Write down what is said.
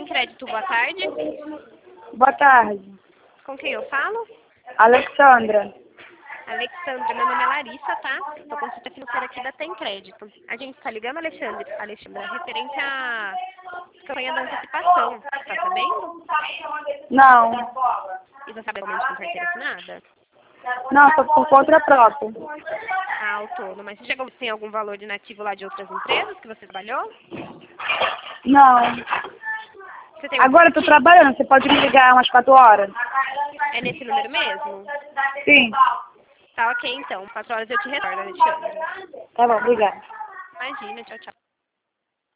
Tem Crédito, boa tarde. Boa tarde. Com quem eu falo? Alexandra. Alexandra, meu nome é Larissa, tá? Tô consulta financeira aqui da Tem Crédito. A gente tá ligando, Alexandra, referente à campanha da antecipação. Tá sabendo? Não. E você sabe realmente com carteira assinada? Não, só por conta própria. Ah, autônoma. Mas você chegou a ter algum valor de nativo lá de outras empresas que você trabalhou? Não. Você tem Agora eu tô trabalhando, você pode me ligar umas 4 horas? É nesse número mesmo? Sim. Tá ok, então. 4 horas eu te retorno, Alexandra. Tá bom, obrigada. Imagina, tchau, tchau.